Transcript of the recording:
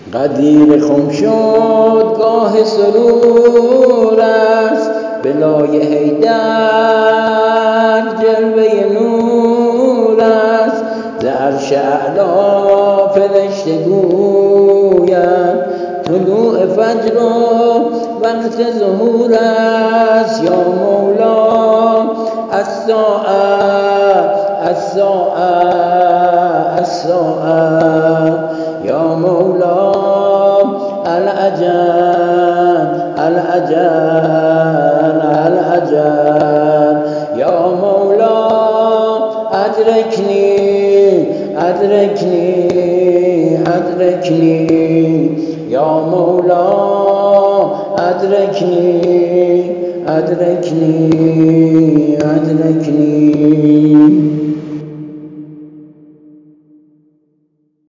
قدیر خم شد گاه سرور است بلای حیدر جلوه نور است ز عرش اعلی فرشته گویند طلوع فجر و وقت ظهور است یا مولا الساعه الساعه الساعه یا مولا الأجل الأجل الأجل یا مولا أدركني أدركني أدركني یا مولا أدركني أدركني أدركني